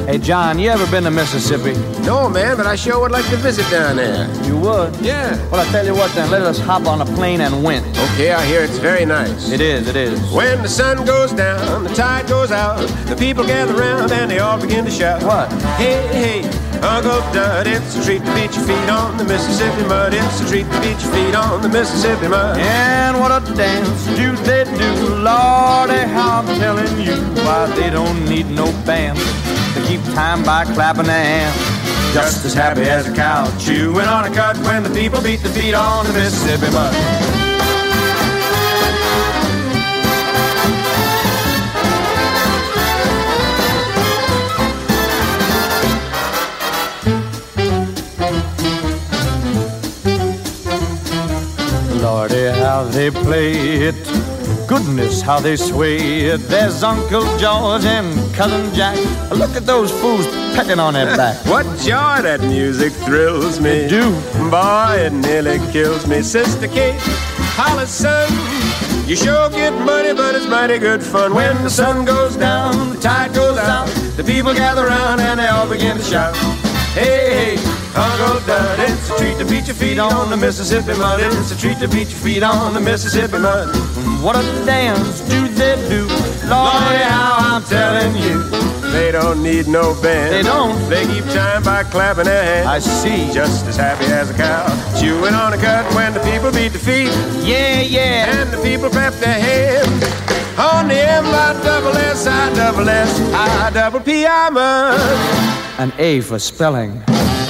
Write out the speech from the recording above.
Hey, John, you ever been to Mississippi? No, man, but I sure would like to visit down there. You would? Yeah. Well, I tell you what then, let us hop on a plane and win. Okay, I hear it's very nice. It is, it is. When the sun goes down, the tide goes out, the people gather around and they all begin to shout. What? Hey, hey, Uncle Dud, it's a treat to beat your feet on the Mississippi mud. It's a treat to beat your feet on the Mississippi mud. And what a dance do they do, Lordy, how I'm telling you, why they don't need no band to keep time by clapping their hands. Just as happy as a cow chewing on a cud when the people beat the feet on the Mississippi mud. Lordy, how they play it. Goodness, how they sway it. There's Uncle George and Cousin Jack. Look at those fools pecking on their back. What joy that music thrills me. It do. Boy, it nearly kills me. Sister Kate, holla, son. You sure get money, but it's mighty good fun. When the sun goes down, the tide goes out, the people gather around and they all begin to shout. Hey, hey, Uncle Dud, it's a treat to beat your feet on the Mississippi mud. It's a treat to beat your feet on the Mississippi mud. What a dance do they do, Lordy, how I'm telling you. They don't need no band. They don't. They keep time by clapping their hands. I see. Just as happy as a cow chewing on a cud when the people beat the feet. Yeah, yeah. And the people clap their hands on the M-I-double-S-I-double-S-I-double-P-I mud. An A for spelling.